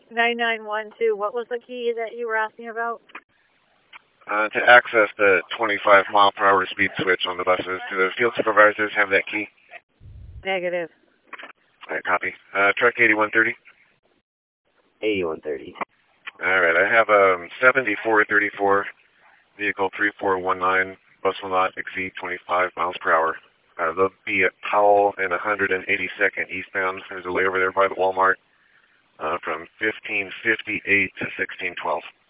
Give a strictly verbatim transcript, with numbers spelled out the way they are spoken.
nine nine one two. What was the key that you were asking about? Uh, to access the twenty-five mile per hour speed switch on the buses, do the field supervisors have that key? Negative. All right, copy. Uh, truck eighty-one thirty? eighty-one thirty. All right, I have um, seventy-four thirty-four, vehicle three four one nine, bus will not exceed twenty-five miles per hour. Uh, they'll be at Powell and one hundred eighty-second eastbound. There's a layover there by the Walmart uh, from fifteen fifty-eight to sixteen twelve.